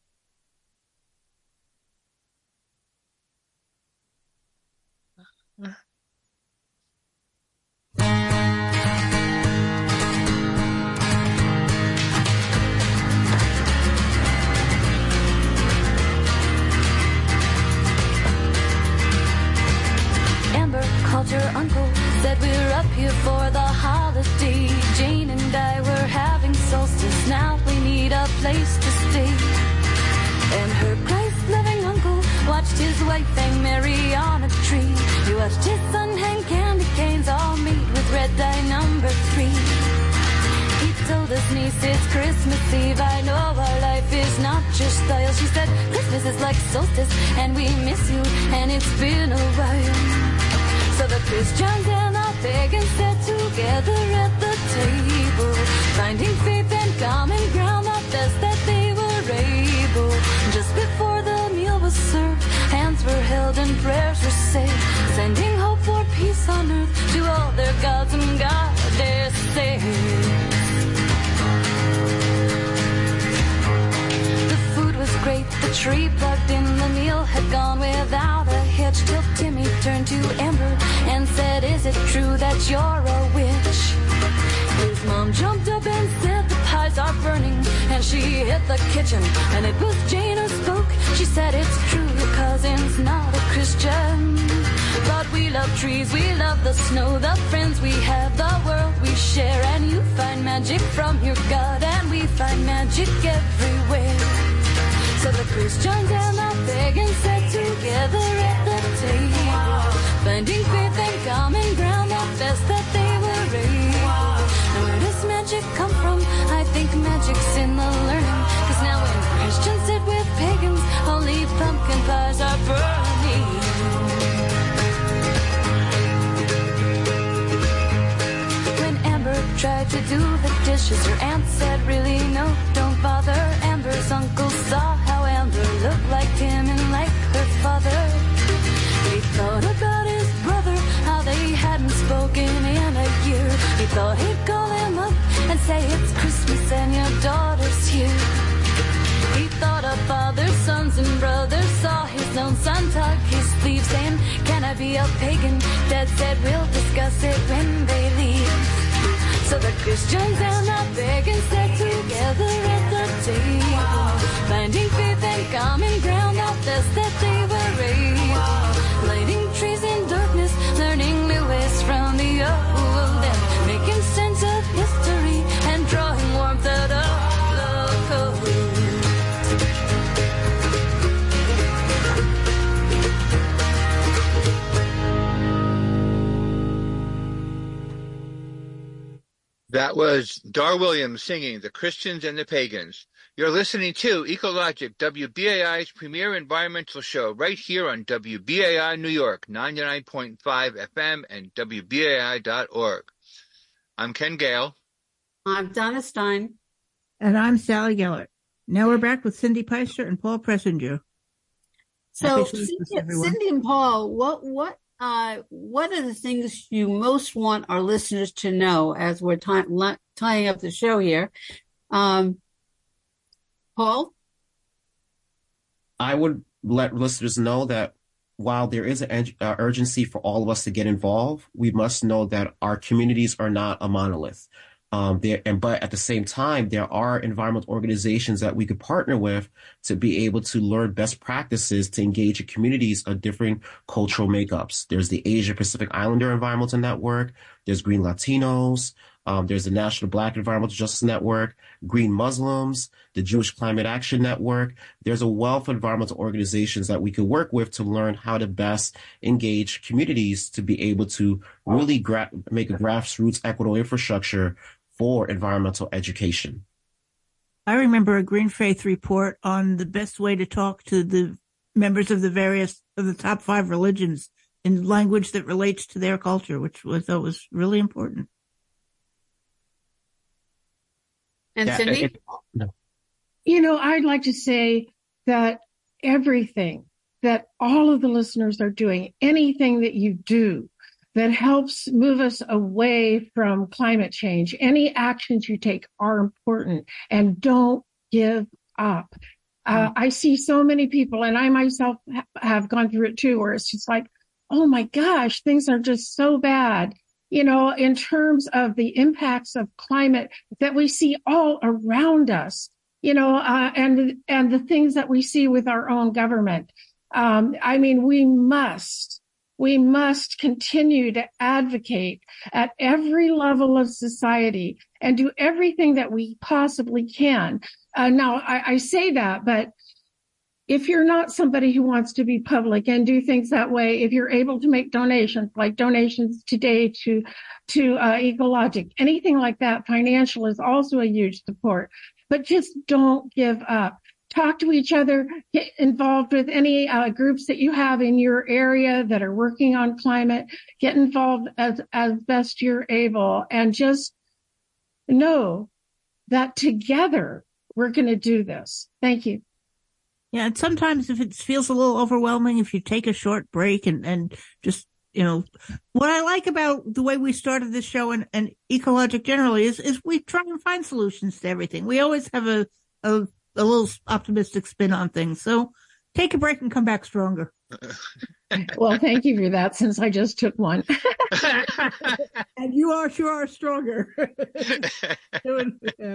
Called your uncle, said we're up here for the holiday. Jane and I were having solstice, now we need a place to stay. And her Christ-loving uncle watched his wife hang Mary on a tree. He watched his son hang candy canes, all made with red dye number three. He told his niece it's Christmas Eve, I know our life is not just style. She said Christmas is like solstice, and we miss you, and it's been a while. So the Christians and the pagans sat together at the table, finding faith and common ground, the best that they were able. Just before the meal was served, hands were held and prayers were said, sending hope for peace on earth to all their gods and goddesses. The food was great, the tree plugged in, the meal had gone without a hitch, till Timmy turned to Amber and said, is it true that you're a witch? His mom jumped up and said, the pies are burning, and she hit the kitchen, and it was Jane who spoke. She said, it's true, your cousin's not a Christian, but we love trees, we love the snow, the friends we have, the world we share, and you find magic from your God, and we find magic everywhere. So the Christians and the pagans sat together at the table, finding faith and common ground, the best that they were able. Now where does magic come from? I think magic's in the learning, cause now when Christians sit with pagans, only pumpkin pies are burning. When Amber tried to do the dishes, her aunt said, really no, don't bother. Amber's uncle saw how Amber looked like him and like her father. He thought about his brother, how they hadn't spoken in a year. He thought he'd call him up and say it's Christmas and your daughter's here. He thought of fathers, sons, and brothers, saw his own son tuck his sleeve, saying, can I be a pagan? Dad said, we'll discuss it when they leave. So the Christians and the pagans sat together at the table, finding faith and common ground out best that they were raised. Lighting trees in darkness, learning new ways from the old, and making sense of history and drawing warmth out of the cold. That was Dar Williams singing The Christians and the Pagans. You're listening to Ecologic, W B A I's premier environmental show, right here on W B A I New York, ninety-nine point five F M and W B A I dot org. I'm Ken Gale. I'm Donna Stein. And I'm Sally Gellert. Now we're back with Cindy Peister and Paul Pressinger. So, Cindy, Cindy and Paul, what what uh, what are the things you most want our listeners to know as we're ty- tying up the show here? Um, Paul? I would let listeners know that while there is an uh, urgency for all of us to get involved, we must know that our communities are not a monolith. Um, there, and but at the same time, there are environmental organizations that we could partner with to be able to learn best practices to engage in communities of different cultural makeups. There's the Asia Pacific Islander Environmental Network. There's Green Latinos. Um, there's the National Black Environmental Justice Network, Green Muslims, the Jewish Climate Action Network. There's a wealth of environmental organizations that we could work with to learn how to best engage communities to be able to really gra- make a grassroots equitable infrastructure for environmental education. I remember a Green Faith report on the best way to talk to the members of the various of the top five religions in language that relates to their culture, which was thought was really important. And Yeah, Cindy? it- no. You know, I'd like to say that everything that all of the listeners are doing, anything that you do that helps move us away from climate change, any actions you take are important, and don't give up. Uh, I see so many people, and I myself ha- have gone through it too, where it's just like, oh my gosh, things are just so bad. You know, in terms of the impacts of climate that we see all around us, you know, uh, and, and the things that we see with our own government. Um, I mean, we must, we must continue to advocate at every level of society and do everything that we possibly can. Uh, now, I, I say that, but if you're not somebody who wants to be public and do things that way, if you're able to make donations, like donations today to, to, uh, Ecologic, anything like that, financial is also a huge support, but just don't give up. Talk to each other, get involved with any uh, groups that you have in your area that are working on climate, get involved as, as best you're able, and just know that together we're going to do this. Thank you. Yeah, and sometimes if it feels a little overwhelming, if you take a short break and, and just, you know, what I like about the way we started this show and, and Ecologic generally is, is we try and find solutions to everything. We always have a, a, a little optimistic spin on things. So take a break and come back stronger. Well, thank you for that, since I just took one. And you are sure are stronger. Yeah.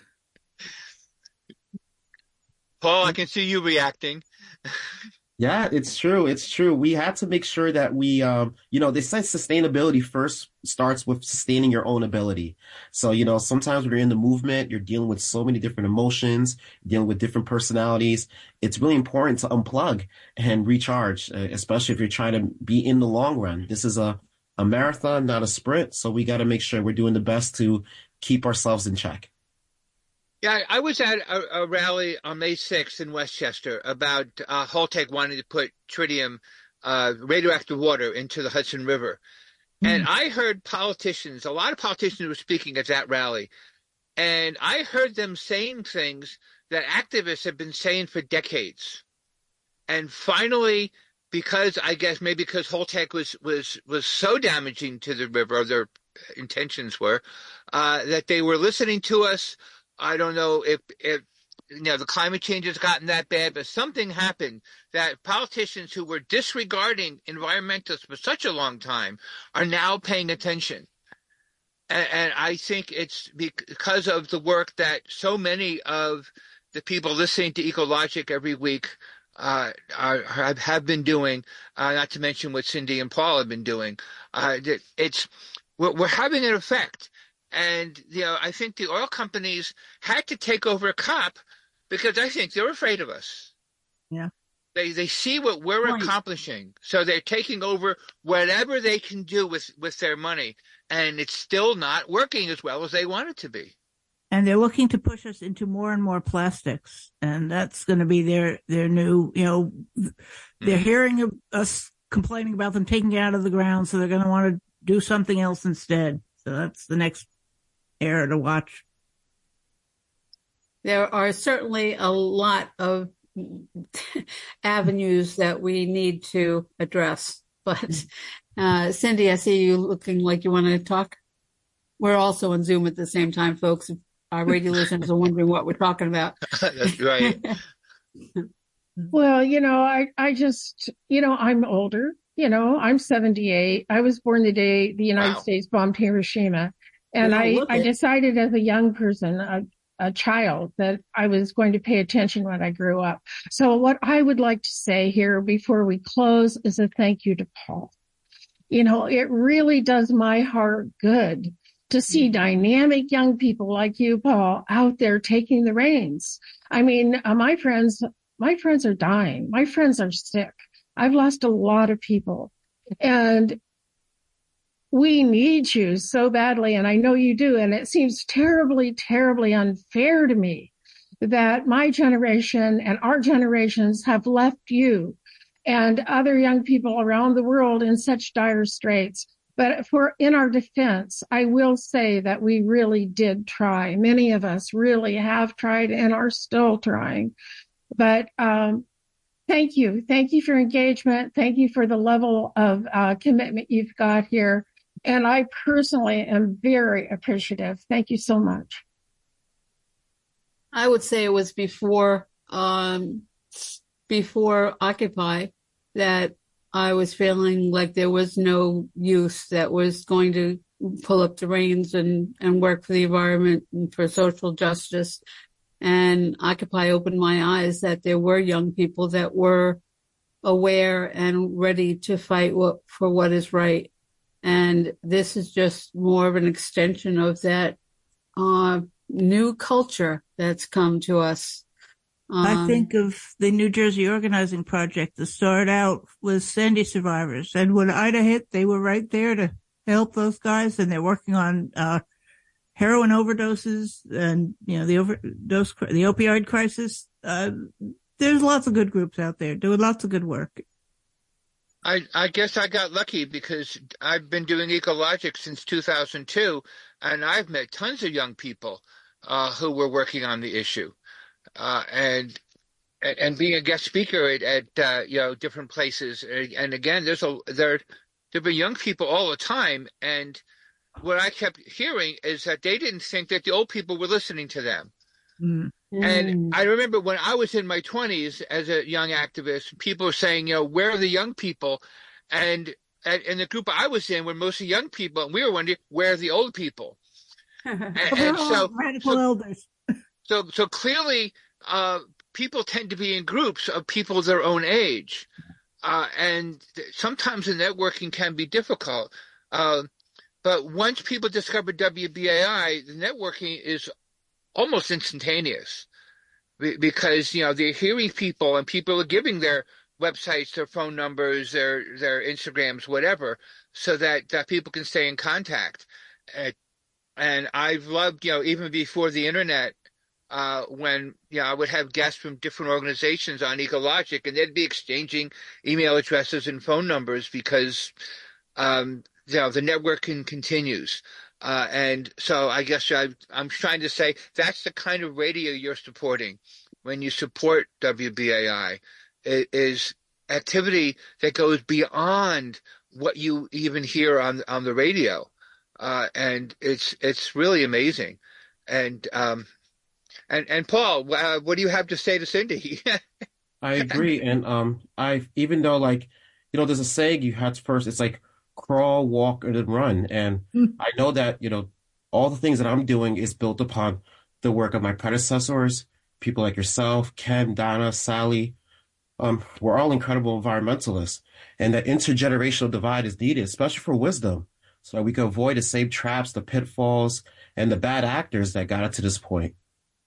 Paul, I can see you reacting. Yeah, it's true. It's true. We had to make sure that we, um, you know, they say sustainability first starts with sustaining your own ability. So, you know, sometimes when you're in the movement, you're dealing with so many different emotions, dealing with different personalities. It's really important to unplug and recharge, uh, especially if you're trying to be in the long run. This is a, a marathon, not a sprint. So we got to make sure we're doing the best to keep ourselves in check. Yeah, I was at a, a rally on May sixth in Westchester about uh, Holtec wanting to put tritium, uh, radioactive water into the Hudson River. Mm. And I heard politicians, a lot of politicians were speaking at that rally. And I heard them saying things that activists have been saying for decades. And finally, because I guess maybe because Holtec was, was, was so damaging to the river, or their intentions were, uh, that they were listening to us. I don't know if, if, you know, the climate change has gotten that bad, but something happened that politicians who were disregarding environmentalists for such a long time are now paying attention. And, and I think it's because of the work that so many of the people listening to Ecologic every week uh, are, have, have been doing, uh, not to mention what Cindy and Paul have been doing. Uh, it's we're, we're having an effect. And, you know, I think the oil companies had to take over COP because I think they're afraid of us. Yeah. They they see what we're right. accomplishing. So they're taking over whatever they can do with, with their money. And it's still not working as well as they want it to be. And they're looking to push us into more and more plastics. And that's going to be their, their new, you know, they're mm. hearing us complaining about them taking it out of the ground. So they're going to want to do something else instead. So that's the next era to watch. There are certainly a lot of avenues that we need to address. But uh, Cindy, I see you looking like you want to talk. We're also on Zoom at the same time, folks. If our radio listeners are wondering what we're talking about. That's right. Well, you know, I, I just, you know, I'm older. You know, I'm seventy-eight. I was born the day the United wow. States bombed Hiroshima. And well, I, I decided as a young person, a, a child, that I was going to pay attention when I grew up. So what I would like to say here before we close is a thank you to Paul. You know, it really does my heart good to see dynamic young people like you, Paul, out there taking the reins. I mean, uh, my friends, my friends are dying. My friends are sick. I've lost a lot of people. And we need you so badly, and I know you do, and it seems terribly, terribly unfair to me that my generation and our generations have left you and other young people around the world in such dire straits. But for in our defense, I will say that we really did try. Many of us really have tried and are still trying. But um, thank you. Thank you for your engagement. Thank you for the level of uh, commitment you've got here. And I personally am very appreciative. Thank you so much. I would say it was before, um, before Occupy that I was feeling like there was no youth that was going to pull up the reins and, and work for the environment and for social justice. And Occupy opened my eyes that there were young people that were aware and ready to fight what, for what is right. And this is just more of an extension of that uh, new culture that's come to us. Um, I think of the New Jersey Organizing Project that started out with Sandy survivors. And when Ida hit, they were right there to help those guys. And they're working on uh, heroin overdoses and, you know, the overdose, the opioid crisis. Uh, there's lots of good groups out there doing lots of good work. I, I guess I got lucky because I've been doing Ecologic since two thousand two, and I've met tons of young people uh, who were working on the issue, uh, and, and and being a guest speaker at, at uh, you know different places. And again, there's a there there've been young people all the time, and what I kept hearing is that they didn't think that the old people were listening to them. Mm. And I remember when I was in my twenties as a young activist, people were saying, you know, where are the young people? And in the group I was in were mostly young people, and we were wondering, where are the old people? and, and so, radical so, elders. so, so clearly, uh, people tend to be in groups of people their own age. Uh, and sometimes the networking can be difficult. Uh, but once people discover W B A I, the networking is almost instantaneous, because, you know, they're hearing people and people are giving their websites, their phone numbers, their their Instagrams, whatever, so that, that people can stay in contact. And, and I've loved, you know, even before the internet, uh, when, you know, I would have guests from different organizations on Ecologic, and they'd be exchanging email addresses and phone numbers because, um, you know, the networking continues. Uh, and so I guess I, I'm trying to say that's the kind of radio you're supporting when you support W B A I. It is activity that goes beyond what you even hear on on the radio, uh, and it's it's really amazing. And um, and and Paul, uh, what do you have to say to Cindy? I agree, and um, I even though like you know, there's a saying you have to first. It's like crawl, walk, and then run. And mm. I know that, you know, all the things that I'm doing is built upon the work of my predecessors. people like yourself, Ken, Donna, Sally. Um, we're all incredible environmentalists, and the intergenerational divide is needed, especially for wisdom, so that we can avoid the same traps, the pitfalls, and the bad actors that got us to this point.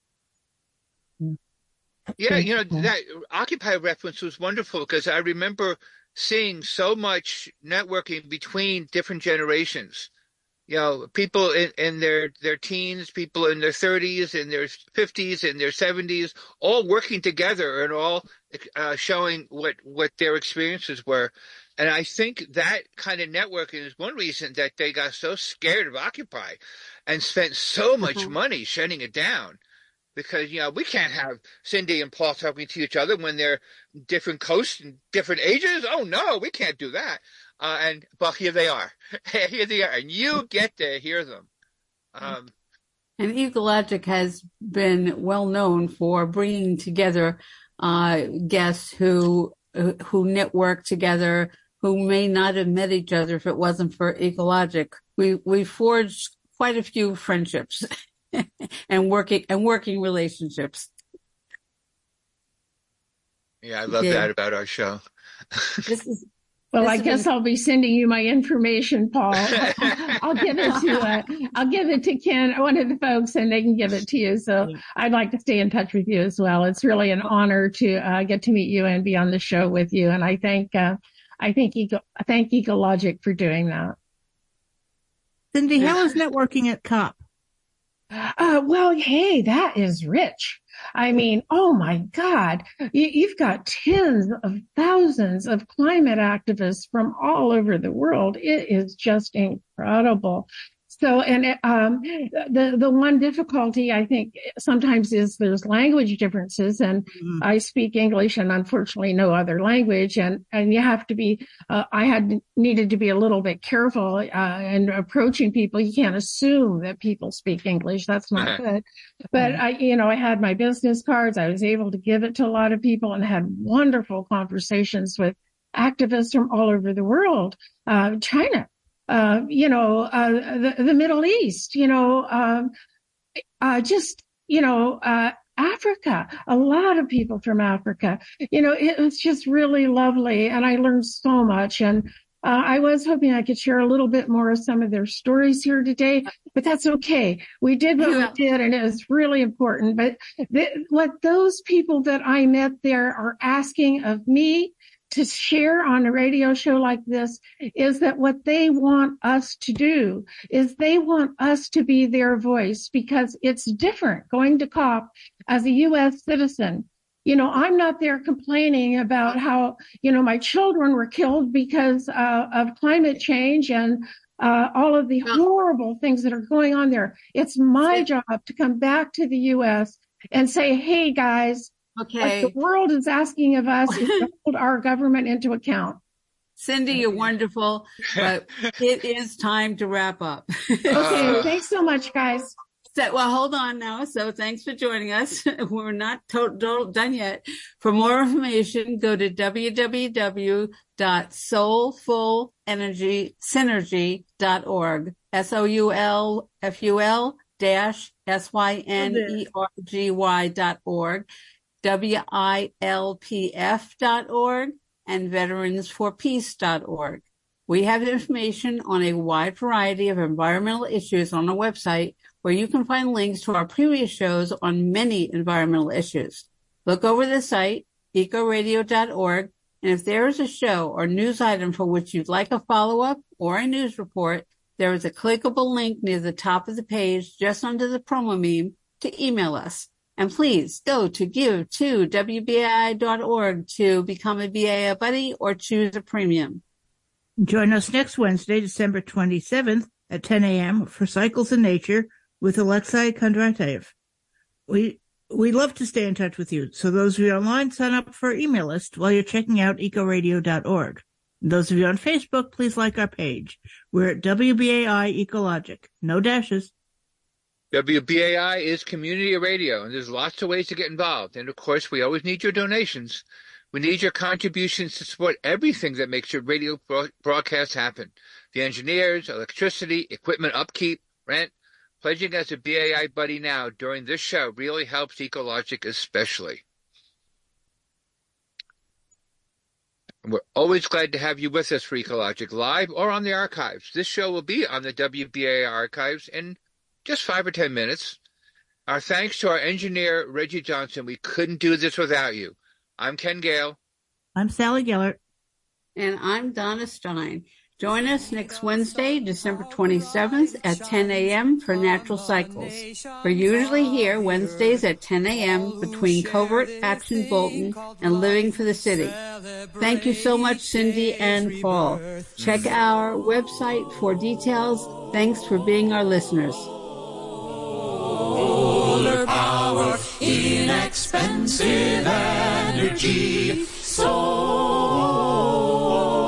Yeah, you know, that Occupy reference was wonderful because I remember seeing so much networking between different generations. You know, people in, in their, their teens, people in their thirties, in their fifties, in their seventies, all working together and all uh, showing what, what their experiences were. And I think that kind of networking is one reason that they got so scared of Occupy and spent so much uh-huh. money shutting it down. Because, you know, we can't have Cindy and Paul talking to each other when they're different coasts and different ages. Oh, no, we can't do that. Uh, and, well, here they are. Here they are. And you get to hear them. Um, and Ecologic has been well known for bringing together uh, guests who who network together, who may not have met each other if it wasn't for Ecologic. We, we forged quite a few friendships. and working and working relationships. Yeah, I love yeah. that about our show. This is well. this I guess been... I'll be sending you my information, Paul. I'll give it to uh, I'll give it to Ken, one of the folks, and they can give it to you. So I'd like to stay in touch with you as well. It's really an honor to uh, get to meet you and be on the show with you. And I thank uh, I think Eco I thank Ecologic for doing that. Cindy, how is networking at COP? Uh, well, hey, that is rich. I mean, oh my God, you, you've got tens of thousands of climate activists from all over the world. It is just incredible. So, and it, um, the the one difficulty I think sometimes is there's language differences, and mm-hmm. I speak English and unfortunately no other language, and and you have to be. Uh, I had needed to be a little bit careful uh, in approaching people. You can't assume that people speak English. That's not good. But I, you know, I had my business cards. I was able to give it to a lot of people and had wonderful conversations with activists from all over the world. Uh, China. Uh, you know, uh, the, the Middle East, you know, um, uh, just, you know, uh, Africa, a lot of people from Africa, you know, it was just really lovely. And I learned so much. And, uh, I was hoping I could share a little bit more of some of their stories here today, but that's okay. We did what yeah. we did, and it was really important. But th- what those people that I met there are asking of me to share on a radio show like this is that what they want us to do is they want us to be their voice, because it's different going to COP as a U S citizen. You know, I'm not there complaining about how, you know, my children were killed because uh, of climate change and uh, all of the horrible things that are going on there. It's my job to come back to the U S and say, hey, guys, okay, what the world is asking of us is to hold our government into account. Cindy, you're wonderful, but it is time to wrap up. Okay, thanks so much, guys. So, well, hold on now. So thanks for joining us. We're not to- to- done yet. For more information, go to w w w dot soulful energy synergy dot org. S O U L F U L dash S Y N E R G Y dot org. W I L P F dot org and veterans for peace dot org. We have information on a wide variety of environmental issues on our website, where you can find links to our previous shows on many environmental issues. Look over the site, eco radio dot org, and if there is a show or news item for which you'd like a follow-up or a news report, there is a clickable link near the top of the page just under the promo meme to email us. And please go to give to W B A I dot org to become a B A I buddy or choose a premium. Join us next Wednesday, December twenty-seventh at ten a.m. for Cycles in Nature with Alexei Kondratev. We we love to stay in touch with you. So those of you online, sign up for our email list while you're checking out eco radio dot org. And those of you on Facebook, please like our page. We're at W B A I Ecologic. No dashes. W B A I is community radio, and there's lots of ways to get involved. And, of course, we always need your donations. We need your contributions to support everything that makes your radio broadcast happen. The engineers, electricity, equipment upkeep, rent. Pledging as a B A I buddy now during this show really helps Ecologic especially. We're always glad to have you with us for Ecologic live or on the archives. This show will be on the W B A I archives in just five or ten minutes. Our thanks to our engineer, Reggie Johnson. We couldn't do this without you. I'm Ken Gale. I'm Sally Gellert. And I'm Donna Stein. Join us next Wednesday, December twenty-seventh at ten a.m. for Natural Cycles. We're usually here Wednesdays at ten a.m. between Covert Action Bolton and Living for the City. Thank you so much, Cindy and Paul. Check our website for details. Thanks for being our listeners. Solar power, inexpensive energy, so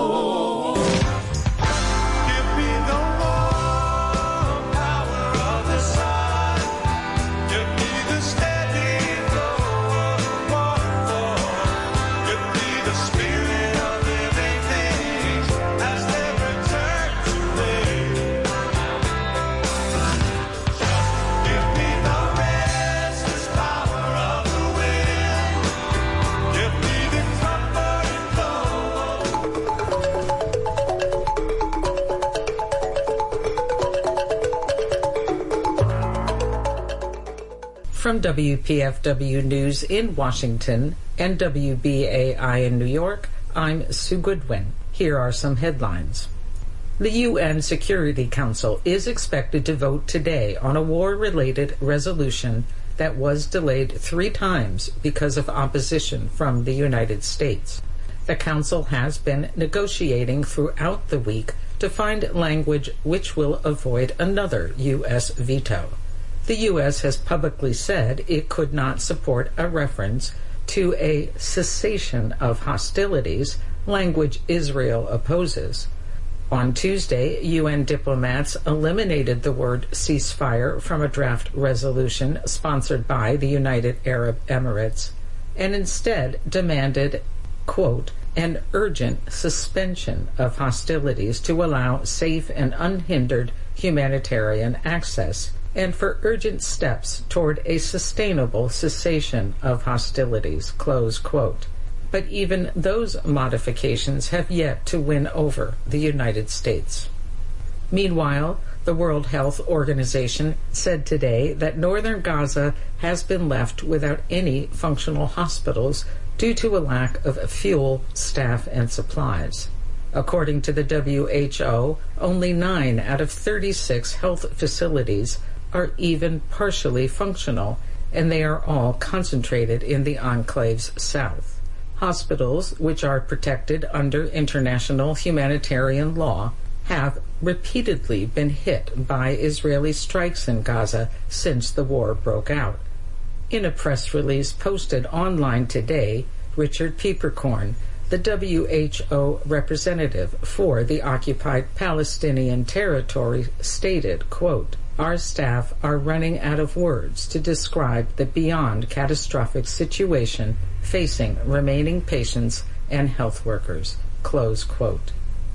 From W P F W News in Washington and W B A I in New York, I'm Sue Goodwin. Here are some headlines. The U N Security Council is expected to vote today on a war-related resolution that was delayed three times because of opposition from the United States. The Council has been negotiating throughout the week to find language which will avoid another U S veto. The U S has publicly said it could not support a reference to a cessation of hostilities, language Israel opposes. On Tuesday, U N diplomats eliminated the word ceasefire from a draft resolution sponsored by the United Arab Emirates and instead demanded, quote, an urgent suspension of hostilities to allow safe and unhindered humanitarian access and for urgent steps toward a sustainable cessation of hostilities, close quote. But even those modifications have yet to win over the United States. Meanwhile, the World Health Organization said today that northern Gaza has been left without any functional hospitals due to a lack of fuel, staff, and supplies. According to the W H O, only nine out of thirty-six health facilities are even partially functional, and they are all concentrated in the enclave's south. Hospitals, which are protected under international humanitarian law, have repeatedly been hit by Israeli strikes in Gaza since the war broke out. In a press release posted online today, Richard Pieperkorn, the W H O representative for the occupied Palestinian territory, stated, quote, our staff are running out of words to describe the beyond catastrophic situation facing remaining patients and health workers, close quote.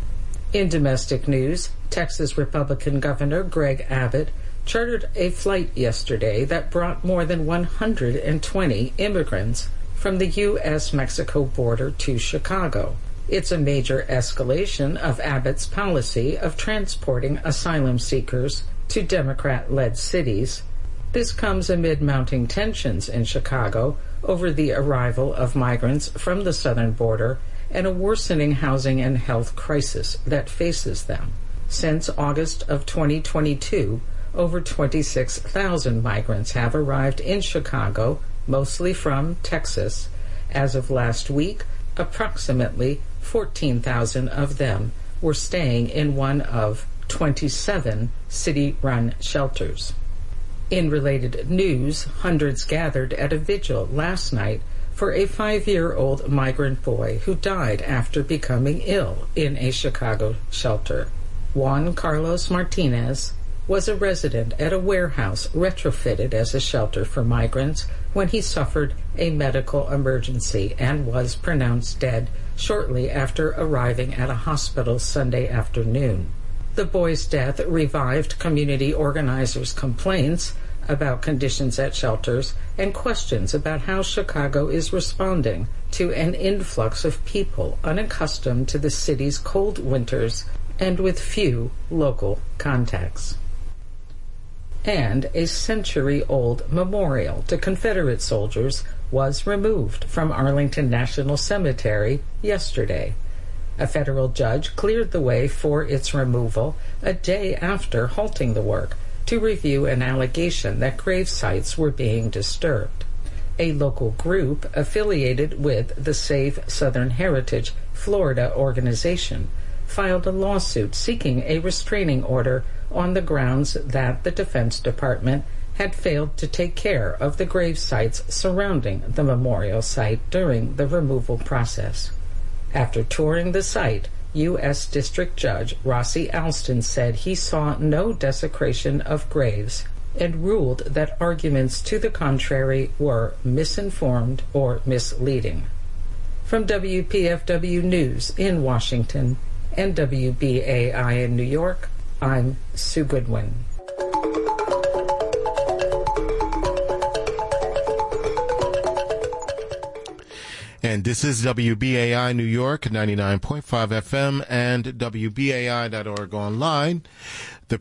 In domestic news, Texas Republican Governor Greg Abbott chartered a flight yesterday that brought more than one hundred twenty immigrants from the U S Mexico border to Chicago. It's a major escalation of Abbott's policy of transporting asylum seekers to Democrat-led cities. This comes amid mounting tensions in Chicago over the arrival of migrants from the southern border and a worsening housing and health crisis that faces them. Since August of twenty twenty-two, over twenty-six thousand migrants have arrived in Chicago, mostly from Texas. As of last week, approximately fourteen thousand of them were staying in one of twenty-seven city-run shelters. In related news, hundreds gathered at a vigil last night for a five-year-old migrant boy who died after becoming ill in a Chicago shelter. Juan Carlos Martinez was a resident at a warehouse retrofitted as a shelter for migrants when he suffered a medical emergency and was pronounced dead shortly after arriving at a hospital Sunday afternoon. The boy's death revived community organizers' complaints about conditions at shelters and questions about how Chicago is responding to an influx of people unaccustomed to the city's cold winters and with few local contacts. And a century-old memorial to Confederate soldiers was removed from Arlington National Cemetery yesterday. A federal judge cleared the way for its removal a day after halting the work to review an allegation that grave sites were being disturbed. A local group affiliated with the Save Southern Heritage Florida organization filed a lawsuit seeking a restraining order on the grounds that the Defense Department had failed to take care of the grave sites surrounding the memorial site during the removal process. After touring the site, U S District Judge Rossi Alston said he saw no desecration of graves and ruled that arguments to the contrary were misinformed or misleading. From W P F W News in Washington and W B A I in New York, I'm Sue Goodwin. And this is W B A I New York, ninety-nine point five F M, and W B A I dot org online.